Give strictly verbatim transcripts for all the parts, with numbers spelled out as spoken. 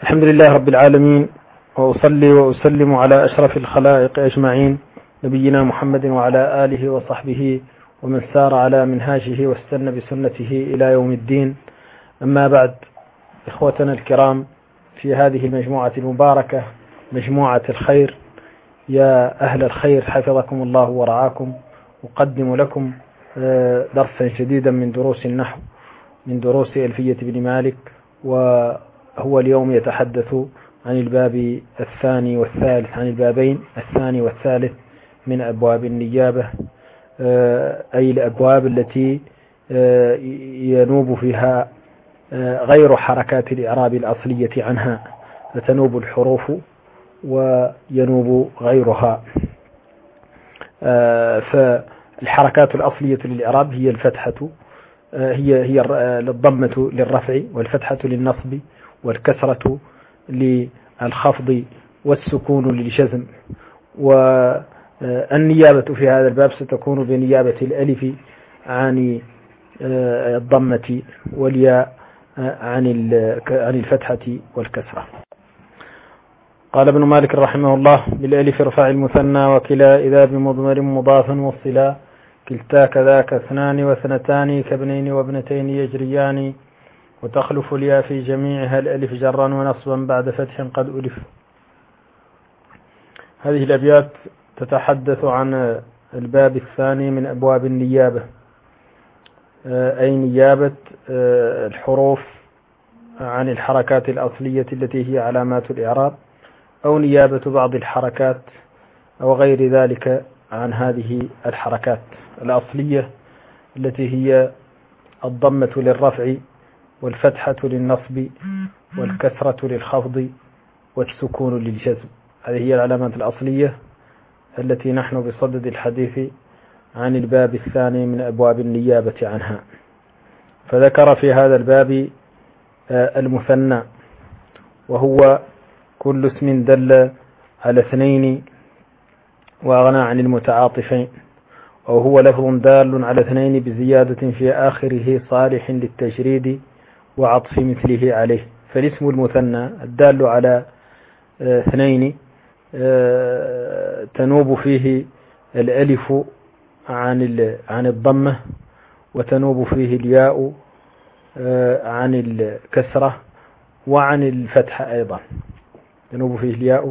الحمد لله رب العالمين، وأصلي وأسلم على أشرف الخلائق أجمعين، نبينا محمد وعلى آله وصحبه ومن سار على منهاجه واستنى بسنته إلى يوم الدين. أما بعد، إخوتنا الكرام، في هذه المجموعة المباركة، مجموعة الخير، يا أهل الخير حفظكم الله ورعاكم، أقدم لكم درسا جديدا من دروس النحو، من دروس ألفية بن مالك، وهو اليوم يتحدث عن الباب الثاني والثالث، عن البابين الثاني والثالث من أبواب النيابة، أي الأبواب التي ينوب فيها غير حركات الإعراب الأصلية عنها، فتنوب الحروف وينوب غيرها. فالحركات الأصلية للإعراب هي الفتحة، هي هي الضمة للرفع، والفتحة للنصب، والكسرة للخفض، والسكون للجزم. والنيابة في هذا الباب ستكون بنيابة الألف عن الضمة، والياء عن عن الفتحة والكسرة. قال ابن مالك رحمه الله: بالألف ارفع المثنى، وكلا إذا بمضمر مضاف والصلا، كلتا كذاك اثنان واثنتان، كابنين وابنتين يجريان، وتخلف الياء في جميعها الألف جرا ونصبا بعد فتح قد ألف. هذه الأبيات تتحدث عن الباب الثاني من أبواب النيابة، أي نيابة الحروف عن الحركات الأصلية التي هي علامات الإعراب، أو نيابة بعض الحركات أو غير ذلك عن هذه الحركات الأصلية التي هي الضمة للرفع، والفتحة للنصب، والكسرة للخفض، والسكون للجزم. هذه هي العلامات الأصلية التي نحن بصدد الحديث عن الباب الثاني من أبواب النيابة عنها. فذكر في هذا الباب المثنى، وهو كل اسم دل على اثنين وأغنى عن المتعاطفين، وهو لفظ دال على اثنين بزيادة في آخره صالح للتجريد وعطف مثله عليه. فالاسم المثنى الدال على اثنين تنوب فيه الألف عن عن الضمة، وتنوب فيه الياء عن الكسرة وعن الفتحة أيضا، تنوب فيه الياء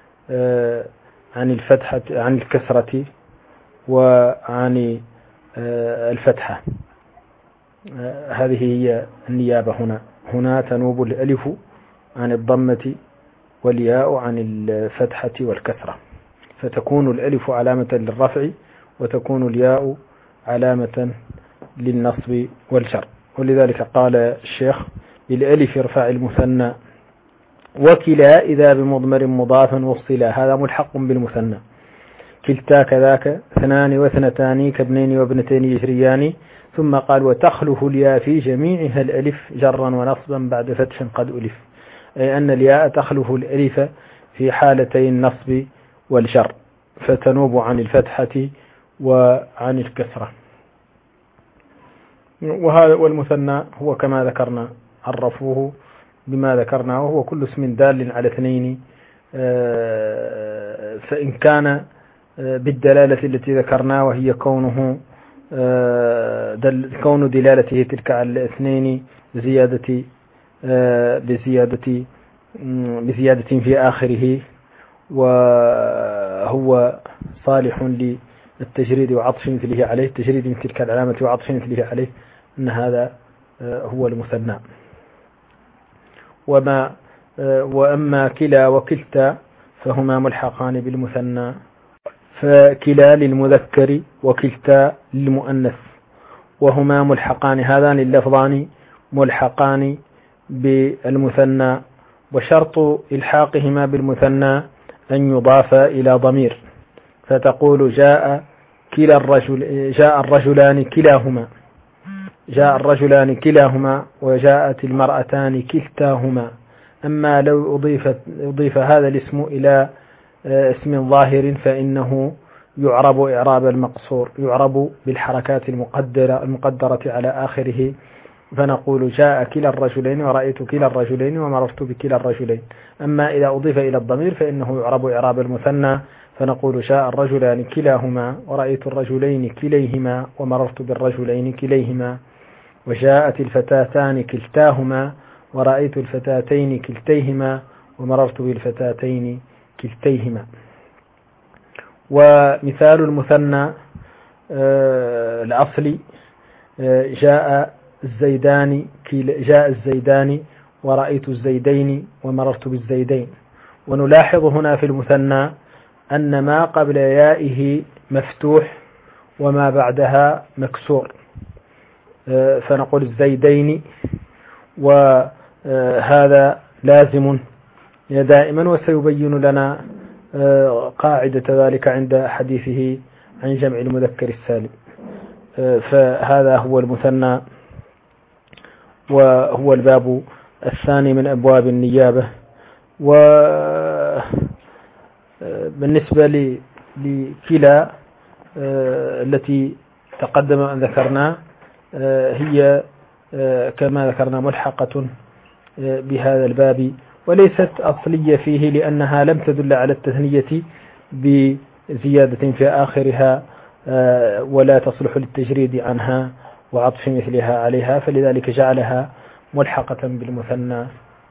عن الفتحة عن الكسرة وعن الفتحة. هذه هي النيابة هنا. هنا تنوب الألف عن الضمة والياء عن الفتحة والكسرة، فتكون الألف علامة للرفع، وتكون الياء علامة للنصب والجر. ولذلك قال الشيخ: بالألف ارفع المثنى، وكلا إذا بمضمر مضاف والصلا، هذا ملحق بالمثنى. كلتا كذاك اثنان واثنتان، كابنين وابنتين يجريان. ثم قال: وتخلف الياء في جميعها الألف جرا ونصبا بعد فتح قد ألف، أي أن الياء تخلف الألف في حالتي النصب والجر، فتنوب عن الفتحة وعن الكسرة. وهذا والمثنى هو كما ذكرنا، عرفوه بما ذكرنا، وهو كل اسم دال على اثنين، فإن كان بالدلالة التي ذكرنا، وهي كونه دل كون دلالته تلك على الاثنين بزيادة بزيادة بزيادة في آخره، وهو صالح للتجريد وعطف مثله عليه، تجريد من تلك العلامة وعطف مثله عليه، أن هذا هو المثنى. وما وأما كلا وكلتا فهما ملحقان بالمثنى، فكلا للمذكر وكلتا للمؤنث، وهما ملحقان، هذان اللفظان ملحقان بالمثنى. وشرط إلحاقهما بالمثنى أن يضاف إلى ضمير، فتقول: جاء كلا الرجل جاء الرجلان كلاهما، جاء الرجلان كلاهما، وجاءت المرأتان كلتاهما. أما لو أضيف, أضيف هذا الاسم إلى اسم ظاهر فإنه يعرب إعراب المقصور، يعرب بالحركات المقدرة المقدرة على آخره فنقول جاء كلا الرجلين ورأيت كلا الرجلين ومررت بكلا الرجلين. أما إذا أضيف إلى الضمير فإنه يعرب إعراب المثنى، فنقول جاء الرجلان كلاهما ورأيت الرجلين كليهما ومررت بالرجلين كليهما. وجاءت الفتاتان كلتاهما ورأيت الفتاتين كلتيهما ومررت بالفتاتين كلتيهما. ومثال المثنى آه الأصلي آه جاء الزيدان جاء الزيدان ورأيت الزيدين ومررت بالزيدين. ونلاحظ هنا في المثنى أن ما قبل يائه مفتوح وما بعدها مكسور، آه فنقول الزيدين، وهذا لازم دائما، وسيبين لنا قاعدة ذلك عند حديثه عن جمع المذكر السالم. فهذا هو المثنى، وهو الباب الثاني من أبواب النيابة. وبالنسبة لكلا التي تقدم أن ذكرنا هي كما ذكرنا ملحقة بهذا الباب، وليست أصلية فيه لأنها لم تدل على التثنية بزيادة في آخرها ولا تصلح للتجريد عنها وعطف مثلها عليها، فلذلك جعلها ملحقة بالمثنى.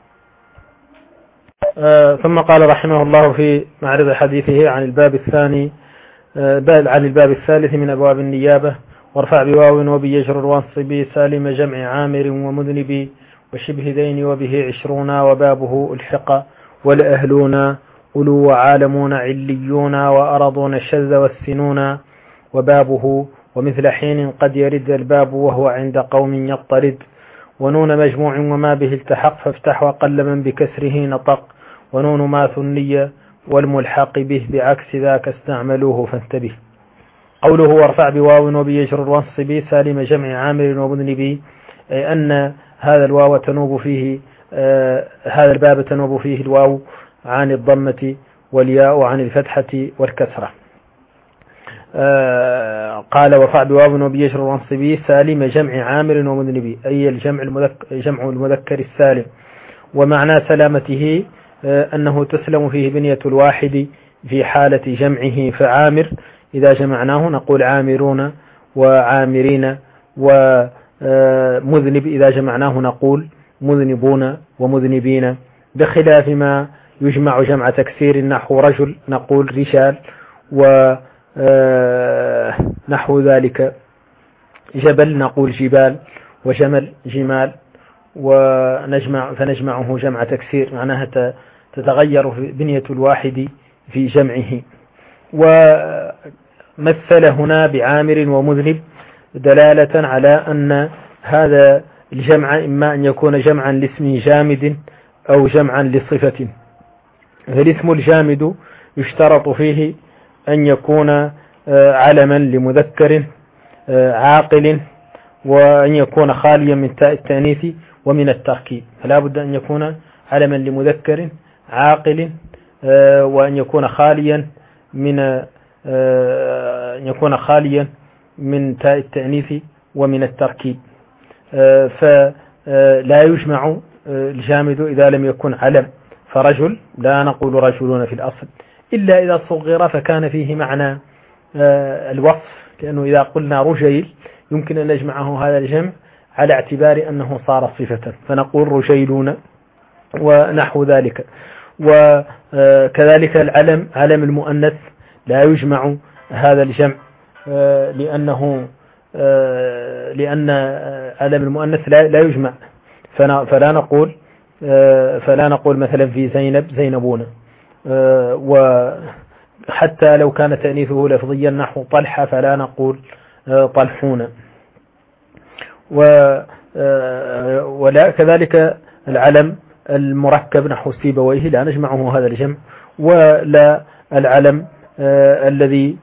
ثم قال رحمه الله في معرض حديثه عن الباب الثاني عن الباب الثالث من أبواب النيابة: وارفع بواو وبيجر وانصب سالم جمع عامر ومذنب وشبه ذين وبه عشرون وبابه الحق والأهلون أولو وعالمون عليون وأرضون الشذ والسنون وبابه ومثل حين قد يرد الباب وهو عند قوم يضطرد ونون مجموع وما به التحق فافتح وقل من بكسره نطق ونون ما ثنية والملحق به بعكس ذاك استعملوه فانتبه. قوله وارفع بواو وبيجر وانصب سالم جمع عامر ومذنب، أي أن هذا الواو تنوب فيه آه هذا الباب تنوب فيه الواو عن الضمة والياء عن الفتحة والكسرة. آه قال وارفع بواو وبيجر وانصب سالم جمع عامر ومذنب، أي الجمع المذكر, جمع المذكر السالم. ومعنى سلامته آه أنه تسلم فيه بنية الواحد في حالة جمعه، فعامر إذا جمعناه نقول عامرون وعامرين، ومذنب إذا جمعناه نقول مذنبون ومذنبين، بخلاف ما يجمع جمع تكسير نحو رجل نقول رجال، ونحو ذلك جبل نقول جبال، وجمل جمال، ونجمع فنجمعه جمع تكسير، معناها تتغير بنية الواحد في جمعه. ومثل هنا بعامر ومذنب دلالة على أن هذا الجمع إما أن يكون جمعا لاسم جامد أو جمعا لصفة. فالاسم الجامد يشترط فيه أن يكون علما لمذكر عاقل، وأن يكون خاليا من تاء التأنيث ومن التركيب، فلا بد أن يكون علما لمذكر عاقل، وأن يكون خاليا من أن يكون خاليا من تاء التأنيث ومن التركيب. فلا يجمع الجامد إذا لم يكن علم، فرجل لا نقول رجلون في الأصل إلا إذا صغر فكان فيه معنى الوصف، لأنه إذا قلنا رجيل يمكن أن نجمعه هذا الجمع على اعتبار أنه صار صفة، فنقول رجيلون ونحو ذلك. وكذلك العلم علم المؤنث لا يجمع هذا الجمع، لأنه لأن علم المؤنث لا يجمع، فلا نقول فلا نقول مثلا في زينب زينبون، وحتى لو كان تأنيثه لفظيا نحو طلحة فلا نقول طلحون. ولا كذلك العلم المركب نحو سيبويه لا نجمعه هذا الجمع، ولا العلم الذي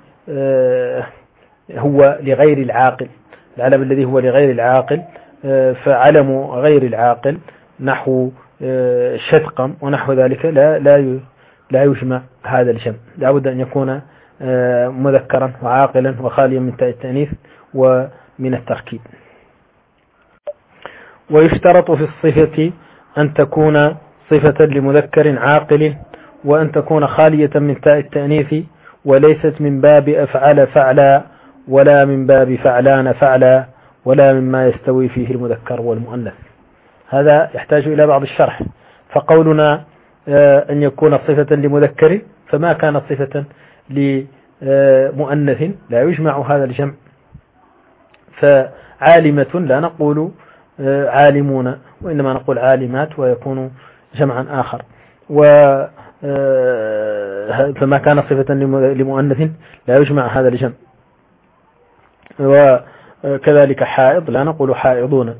هو لغير العاقل، العلم الذي هو لغير العاقل، فعلم غير العاقل نحو شدقم ونحو ذلك لا لا لا يجمع هذا الجمع، لا بد أن يكون مذكرا وعاقلا وخاليا من تاء التأنيث ومن التركيب. ويشترط في الصفة أن تكون صفة لمذكر عاقل، وأن تكون خالية من تاء التأنيث، وليست من باب أفعل فعلا، ولا من باب فعلان فعلا، ولا مما يستوي فيه المذكر والمؤنث. هذا يحتاج إلى بعض الشرح. فقولنا أن يكون صفة لمذكر، فما كانت صفة لمؤنث لا يجمع هذا الجمع. فعالمة لا نقول عالمون، وإنما نقول عالمات، ويكون جمعا آخر. و فما كان صفة لمؤنث لا يجمع هذا الجمع. وكذلك حائض لا نقول حائضون.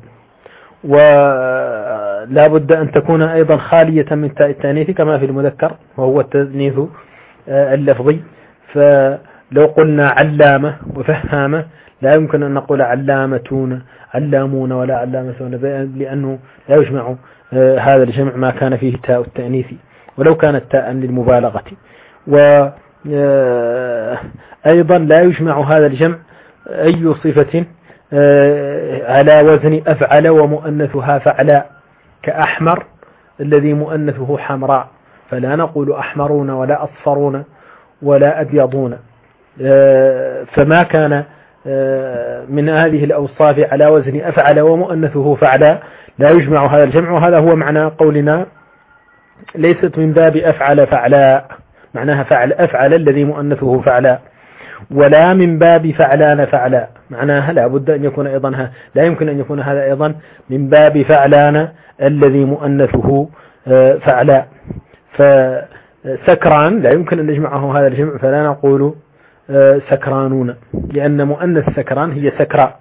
ولا بد أن تكون أيضا خالية من تاء التأنيث كما في المذكر، وهو التأنيث اللفظي. فلو قلنا علامة وفهامة لا يمكن أن نقول علامتون علامون ولا علامتون، لأنه لا يجمع هذا الجمع ما كان فيه تاء التأنيث ولو كانت تاء للمبالغة. وأيضا لا يجمع هذا الجمع أي صفة على وزن أفعل ومؤنثها فعلاء، كأحمر الذي مؤنثه حمراء، فلا نقول أحمرون ولا أصفرون ولا أبيضون. فما كان من هذه الأوصاف على وزن أفعل ومؤنثه فعلاء لا يجمع هذا الجمع. وهذا هو معنى قولنا ليست من باب أفعل فعلاء، معناها فعل أفعل الذي مؤنثه فعلاء، ولا من باب فعلان فعلاء، معناها لا بد أن يكون أيضا لا يمكن أن يكون هذا أيضا من باب فعلان الذي مؤنثه فعلاء. فسكران لا يمكن أن نجمعه هذا الجمع، فلا نقول سكرانون، لأن مؤنث سكران هي سكراء.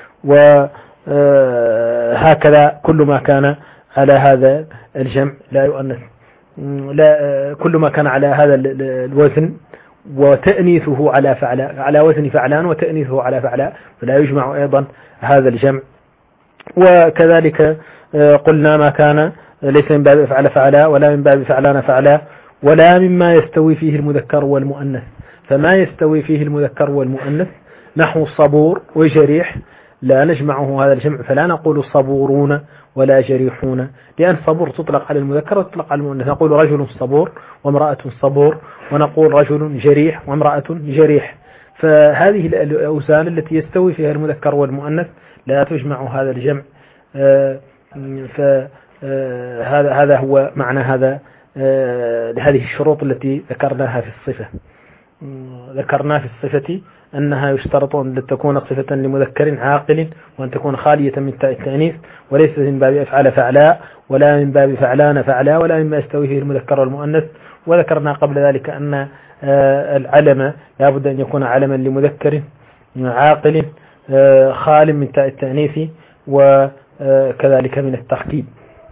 وهكذا كل ما كان على هذا الجمع لا يؤنث، لا كل ما كان على هذا الوزن وتأنيثه على فعلاء، على وزن فعلان وتأنيثه على فعلاء، فلا يجمع أيضا هذا الجمع. وكذلك قلنا ما كان ليس من باب أفعل فعلاء ولا من باب فعلان فعلاء ولا مما يستوي فيه المذكر والمؤنث. فما يستوي فيه المذكر والمؤنث نحو صبور وجريح لا نجمعه هذا الجمع، فلا نقول صبورون ولا جريحون، لأن صبور تطلق على المذكر وتطلق على المؤنث. نقول رجل صبور وامرأة صبور، ونقول رجل جريح وامرأة جريح. فهذه الأوزان التي يستوي فيها المذكر والمؤنث لا تجمع هذا الجمع. فهذا هذا هو معنى هذا لهذه الشروط التي ذكرناها في الصفة. ذكرنا في الصفة أنها يشترط أن تكون صفة لمذكر عاقل، وأن تكون خالية من تاء التأنيث، وليست من باب أفعل فعلاء ولا من باب فعلان فعلاء ولا مما يستوي فيه المذكر والمؤنث. وذكرنا قبل ذلك أن العلم لا بد أن يكون علما لمذكر عاقل خال من تاء التأنيث، وكذلك من التركيب.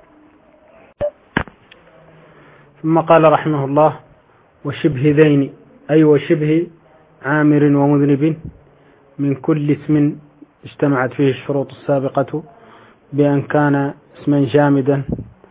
ثم قال رحمه الله: وشبه ذين، أي وشبه عامر ومذنب، من كل اسم اجتمعت فيه الشروط السابقة، بأن كان اسما جامدا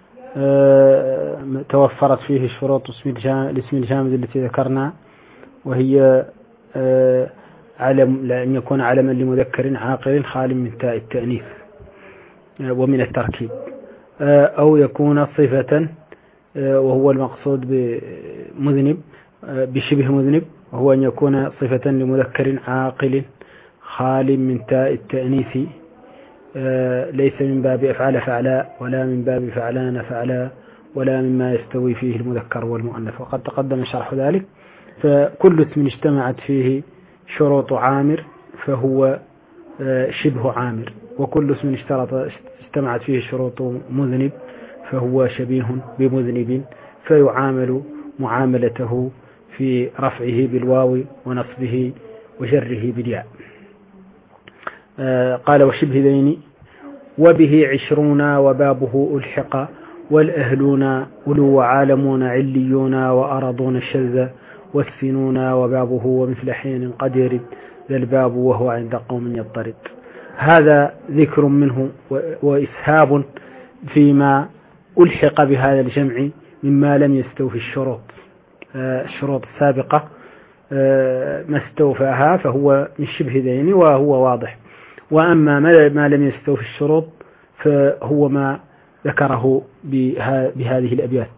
توفرت فيه شروط الاسم الجامد التي ذكرنا، وهي علم لأن يكون علما لمذكر عاقل خال من تاء التأنيث ومن التركيب، أو يكون صفة، وهو المقصود بمذنب بشبه مذنب، وهو أن يكون صفة لمذكر عاقل خال من تاء التأنيث، ليس من باب أفعل فعلاء ولا من باب فعلان فعلاء ولا مما يستوي فيه المذكر والمؤنث، وقد تقدم شرح ذلك. فكل اسم اجتمعت فيه شروط عامر فهو شبه عامر، وكل اسم اجتمعت فيه شروط مذنب فهو شبيه بمذنب، فيعامل معاملته في رفعه بالواو ونصبه وجره بالياء. قال: وشبه ذين وبه عشرون وبابه ألحق، والأهلون أولو وعالمون عليون وأرضون الشذ، والسنون وبابه ومثل حين قد يرد ذا الباب وهو عند قوم يضطرد. هذا ذكر منه وإسهاب فيما ألحق بهذا الجمع مما لم يستوفي الشروط الشروط السابقة، ما استوفاها فهو من شبه ذين وهو واضح. وأما ما لم يستوفي الشروط فهو ما ذكره بهذه الأبيات: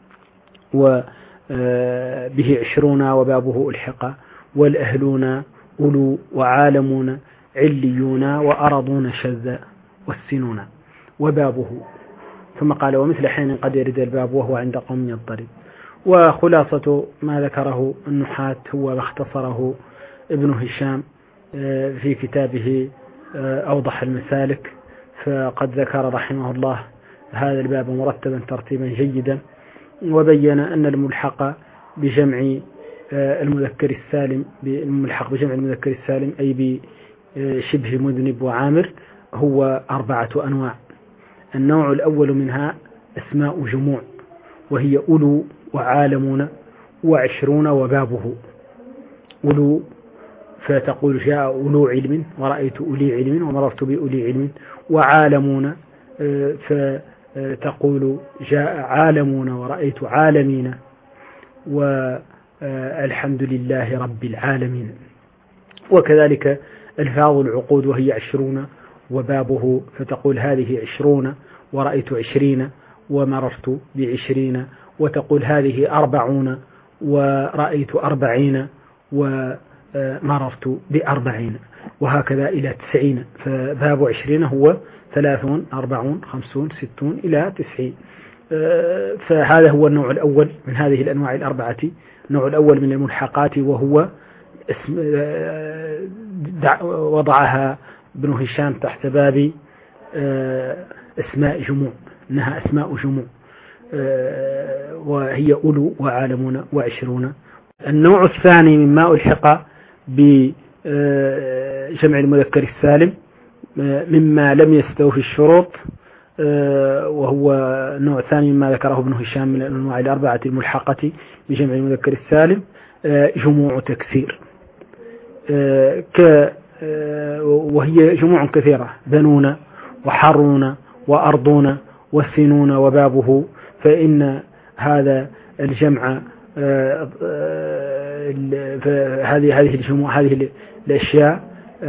وبه عشرون وبابه ألحق، والأهلون أولو وعالمون، عليون وأرضون شذ والسنون وبابه. ثم قال: ومثل حين قد يرد الباب وهو عند قوم يضطرب. وخلاصة ما ذكره النحاة هو ما اختصره ابن هشام في كتابه أوضح المسالك، فقد ذكر رحمه الله هذا الباب مرتبا ترتيبا جيدا، وبين أن الملحق بجمع المذكر السالم الملحق بجمع المذكر السالم أي بشبه مذنب وعامر هو أربعة أنواع. النوع الأول منها أسماء جموع، وهي أولو وعالمون وعشرون وبابه. أولو فتقول جاء أولو علم ورأيت أولي علم ومررت بأولي علم. وعالمون فتقول جاء عالمون ورأيت عالمين والحمد لله رب العالمين. وكذلك الفاظ العقود وهي عشرون وبابه، فتقول هذه عشرون ورأيت عشرين ومررت بعشرين، وتقول هذه أربعون ورأيت أربعين ومررت بأربعين، وهكذا إلى تسعين. فباب عشرين هو ثلاثون أربعون خمسون ستون إلى تسعين. فهذا هو النوع الأول من هذه الأنواع الأربعة. النوع الأول من الملحقات، وهو اسم وضعها ابن هشام تحت باب اسماء جموع، إنها أسماء جموع، وهي أولو وعالمون وعشرون. النوع الثاني مما ألحق بجمع المذكر السالم مما لم يستوفي الشروط، وهو النوع الثاني مما ذكره ابن هشام من الأنواع الأربعة الملحقة بجمع المذكر السالم جموع تكسير، وهي جموع كثيرة: بنون وحرون وأرضون والسنون وبابه. فإن هذا الجمع هذه هذه الجموع هذه الأشياء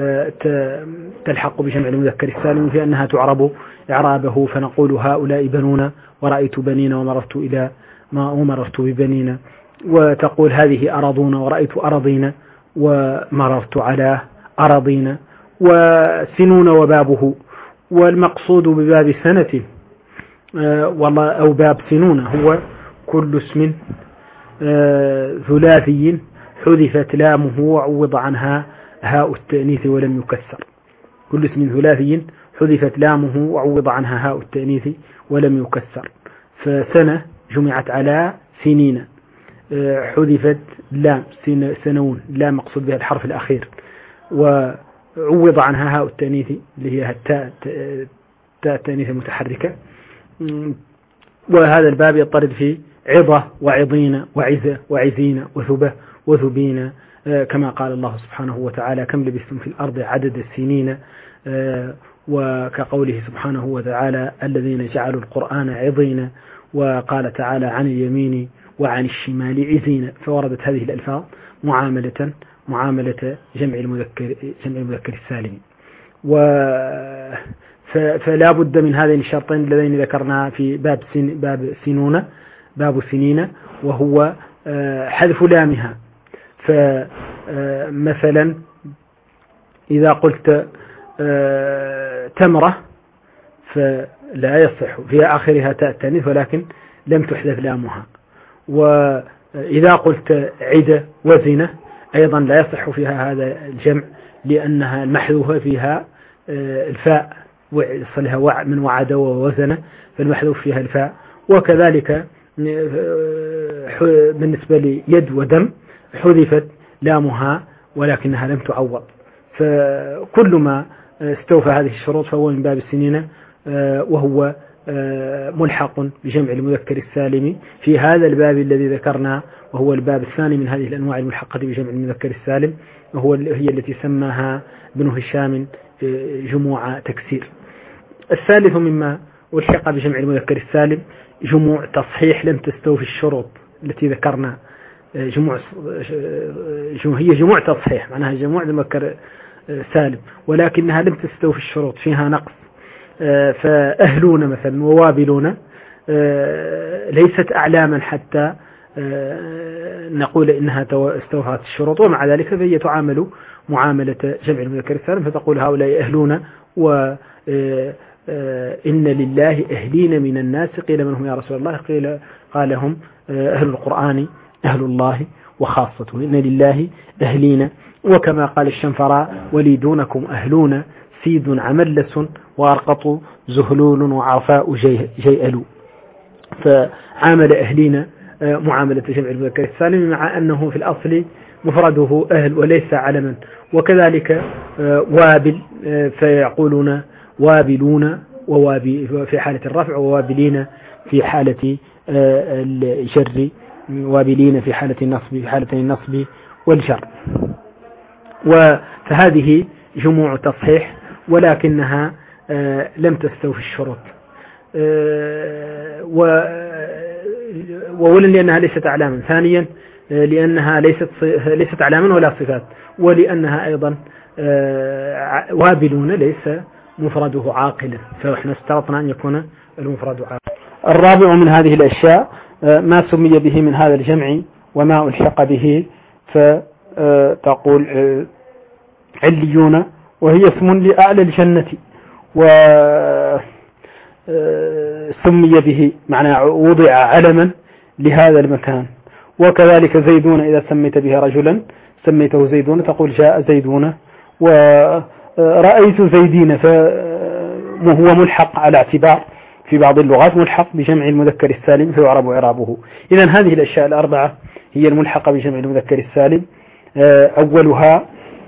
تلحق بجمع المذكر السالم في أنها تعرب إعرابه، فنقول هؤلاء بنون ورأيت بنين ومررت إلى ما ومررت ببنين. وتقول هذه أرضون ورأيت أرضين ومررت على أرضين. وسنون وبابه. والمقصود بباب سنة أو باب سنون هو كل اسم ثلاثي حذفت لامه وعوض عنها هاء التأنيث ولم يكسر. كل اسم ثلاثي حذفت لامه وعوض عنها هاء التأنيث ولم يكسر. فسنة جمعت على سنين، حذفت لام سنون، لا مقصود بها الحرف الأخير، وعوض عنها هاء التأنيث اللي هي التاء التأنيث المتحركة. وهذا الباب يضطرد في عظة وعظين وعزة وعزين وثبة وثبين، كما قال الله سبحانه وتعالى: كم لبثتم في الأرض عدد السنين. وكقوله سبحانه وتعالى: الذين جعلوا القرآن عظين. وقال تعالى: عن اليمين وعن الشمال عزين. فوردت هذه الألفاظ معاملة معاملة جمع المذكر جمع المذكر السالم. فلا بد من هذين الشرطين اللذين ذكرنا في باب سن باب سنون باب سنين، وهو حذف لامها. فمثلا إذا قلت تمرة فلا يصح، في آخرها تاء التأنيث ولكن لم تحذف لامها. وإذا قلت عدة وزنة أيضا لا يصح فيها هذا الجمع، لأنها المحذوفة فيها الفاء، صلها من وعد ووزن، فالمحذوف فيها الفاء. وكذلك بالنسبة ليد ودم حذفت لامها ولكنها لم تعوض. فكل ما استوفى هذه الشروط فهو من باب السنين، وهو ملحق بجمع المذكر السالم في هذا الباب الذي ذكرنا، وهو الباب الثاني من هذه الأنواع الملحقة بجمع المذكر السالم، وهو هي التي سماها ابن هشام جموع تكسير. الثالث مما ألحق بجمع المذكر السالم جموع تصحيح لم تستوفي الشروط التي ذكرنا. جموع هي جموع تصحيح، معناها جموع المذكر سالم ولكنها لم تستوفي الشروط، فيها نقص. فأهلون مثلا ووابلون ليست أعلاما حتى نقول إنها استوفت الشروط، ومع ذلك فهي تعامل معاملة جمع المذكر السالم، فتقول هؤلاء أهلون و إن لله أهلين من الناس، قيل من هم يا رسول الله؟ قيل قال هم أهل القرآن أهل الله وخاصته، إن لله أهلين. وكما قال الشنفراء ولي دونكم أهلون سيد عملس وأرقط زهلول وعرفاء جيئل. فعامل أهلين معاملة جمع المذكر السالم مع أنه في الأصل مفرده أهل وليس علما. وكذلك وابل فيقولون وابلون ووابي في حالة الرفع، ووابلين في حالة الجر، وابلين في حالة النصب في حالة النصب والجر. فهذه جموع تصحيح ولكنها لم تستوفي الشروط، وأولا لأنها ليست أعلاما، ثانيا لأنها ليست ليست أعلاما ولا صفات، ولأنها أيضا وابلون ليس مفرده عاقلا، فإحنا استرطنا أن يكون المفرد عاقلا. الرابع من هذه الأشياء ما سمي به من هذا الجمع وما ألحق به، فتقول عليون وهي اسم لأعلى الجنة، وسمي به معنى وضع علما لهذا المكان. وكذلك زيدون إذا سميت بها رجلا سميته زيدون تقول جاء زيدون، ورأيت زيدين، فهو ملحق على اعتبار في بعض اللغات ملحق بجمع المذكر السالم فيعرب إعرابه. إذن هذه الأشياء الأربعة هي الملحقة بجمع المذكر السالم. أولها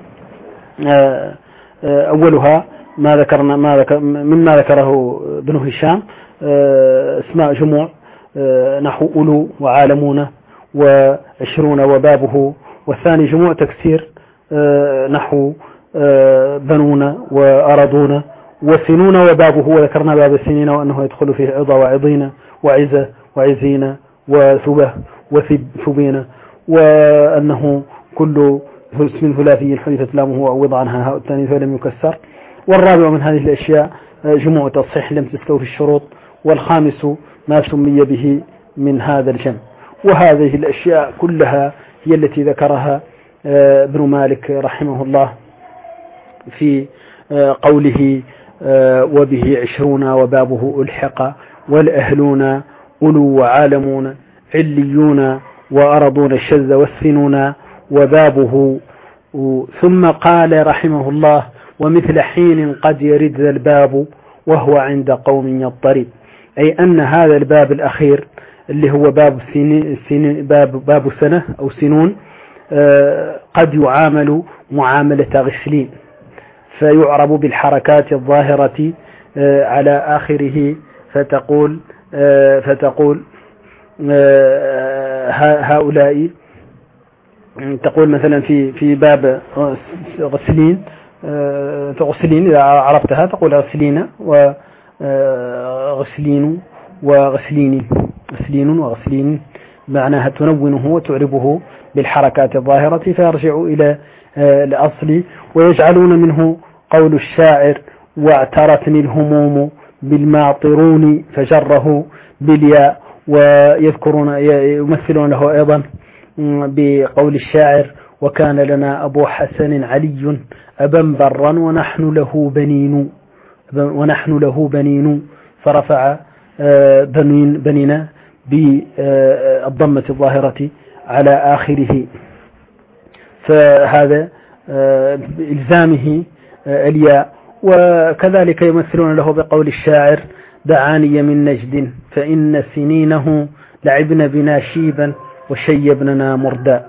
أولها ما ذكرنا ما ذكر مما ذكره ابن هشام اسماء جموع نحو أولو وعالمون وعشرون وبابه، والثاني جموع تكسير نحو بنون وأرضون وسنون وبابه، وذكرنا باب السنين وأنه يدخل فيه عظى وعظين وعزة وعزين وثبة وثبين، وأنه كل اسم ثلاثي حدثت لامه وعوض عنها هاء الثاني فلم يكسر. والرابع من هذه الأشياء جموع تصحيح لم تستوفي الشروط. والخامس ما سمي به من هذا الجمع. وهذه الأشياء كلها هي التي ذكرها ابن مالك رحمه الله في قوله وبه عشرون وبابه ألحق والأهلون أولو وعالمون عليون وأرضون الشذ والسنون وبابه. ثم قال رحمه الله ومثل حين قد يرد ذا الباب وهو عند قوم يضطرب، أي أن هذا الباب الأخير اللي هو باب سنين باب باب سنة أو سنون قد يعامل معاملة غسلين، فيعرب بالحركات الظاهرة على آخره، فتقول فتقول هؤلاء تقول مثلا في في باب غسلين غسلين إذا عرفتها تقول غسلين وغسلين وغسلين غسلين وغسلين معناها تنونه وتعربه بالحركات الظاهرة فيرجع إلى الأصل. ويجعلون منه قول الشاعر واعترتني الهموم بالماطرون فجره بالياء، ويذكرون يمثلون له أيضا بقول الشاعر وكان لنا أبو حسن علي أبا برا ونحن له بنين ونحن له بنين فرفع بنين بنينا بالضمة الظاهرة على آخره، فهذا بإلزامه الياء. وكذلك يمثلون له بقول الشاعر دعاني من نجد فإن سنينه لعبن بنا شيبا وشيبننا مردا.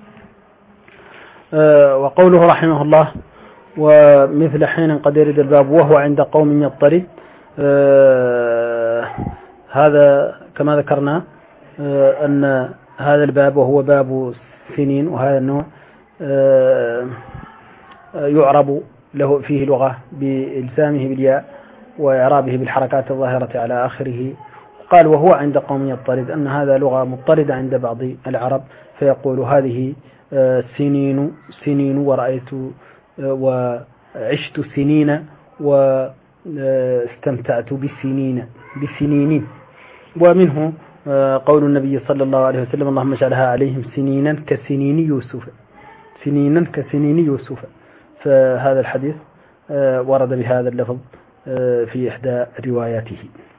وقوله رحمه الله ومثل حين قد يرد الباب وهو عند قوم يضطرب، هذا كما ذكرنا أن هذا الباب وهو باب سنين، وهذا النوع يعرب له فيه لغة بإلزامه بالياء وإعرابه بالحركات الظاهرة على آخره. قال وهو عند قوم يضطرد، أن هذا لغة مضطردة عند بعض العرب، فيقول هذه سنين سنين ورأيت وعشت سنين استمتعت بسنين بسنين. ومنه قول النبي صلى الله عليه وسلم اللهم اجعلها عليهم سنينا كسنين يوسف، سنينا كسنين يوسف. فهذا الحديث ورد بهذا اللفظ في إحدى رواياته.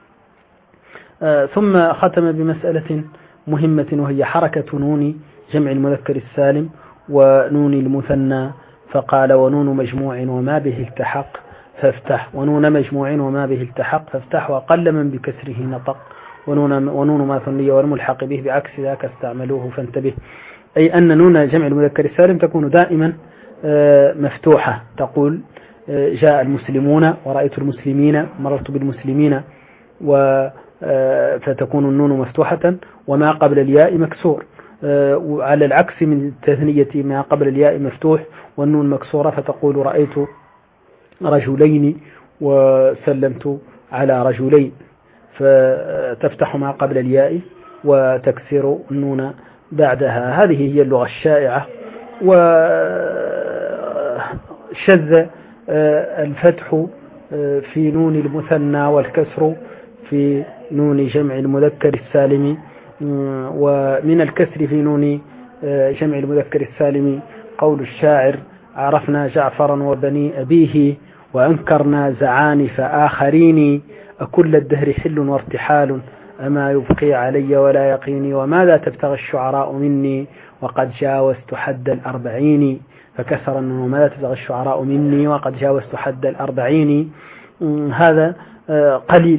ثم ختم بمسألة مهمة وهي حركة نون جمع المذكر السالم ونون المثنى، فقال ونون مجموع وما به التحق فافتح، ونون مجموع وما به التحق فافتح، وقل من بكسره نطق، ونون, ونون ما ثنية والملحق به بعكس ذاك استعملوه فانتبه. أي أن نون جمع المذكر السالم تكون دائما مفتوحة، تقول جاء المسلمون ورأيت المسلمين مررت بالمسلمين، و فتكون النون مفتوحة وما قبل الياء مكسور، على العكس من التثنية ما قبل الياء مفتوح والنون مكسورة، فتقول رأيت رجلين وسلمت على رجلين، فتفتح ما قبل الياء وتكسر النون بعدها. هذه هي اللغة الشائعة. وشذ الفتح في نون المثنى والكسر في نون جمع المذكر السالم. ومن الكسر في نون جمع المذكر السالم قول الشاعر عرفنا جعفرا وبني أبيه وأنكرنا زعانف آخرين، أكل الدهر حل وارتحال أما يبقي علي ولا يقيني، وماذا تبتغي الشعراء مني وقد جاوزت حد الأربعين، فكسر النون وماذا تبتغي الشعراء مني وقد جاوزت حد الأربعين. هذا قليل،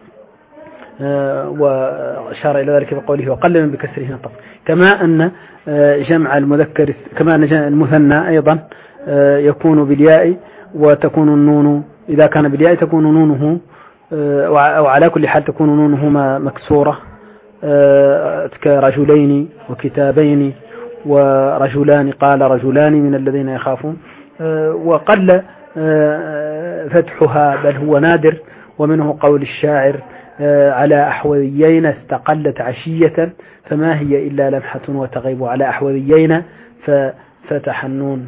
وأشار إلى ذلك بقوله وقل من بكسره نطق. كما أن جمع المذكر كما أن المثنى أيضا يكون بالياء، وتكون النون إذا كان بالياء تكون نونه، أو على كل حال تكون نونهما مكسورة كرجلين وكتابين ورجلان، قال رجلان من الذين يخافون. وقل فتحها بل هو نادر. ومنه قول الشاعر على أحوذيين استقلت عشية فما هي إلا لمحة وتغيب على أحوذيين ففتح النون.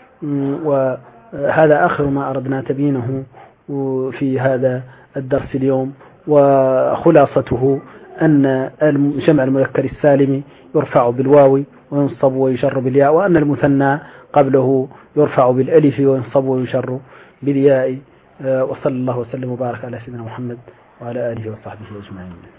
وهذا آخر ما أردنا تبينه في هذا الدرس اليوم، وخلاصته أن جمع المذكر السالم يرفع بالواو وينصب ويجر بالياء، وأن المثنى قبله يرفع بالألف وينصب ويجر بالياء. وصلى الله وسلم وبارك على سيدنا محمد وعلى آله وصحبه أجمعين.